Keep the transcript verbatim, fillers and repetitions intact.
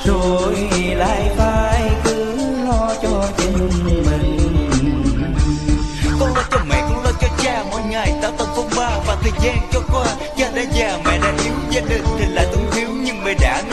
rồi lại phải cứ lo cho chính mình. Con lo cho mẹ, con lo cho cha, mỗi ngày tao tao phong ba và thời gian cho qua. Cha đã già, mẹ đã yếu, gia đình thì lại túng thiếu, nhưng mẹ đã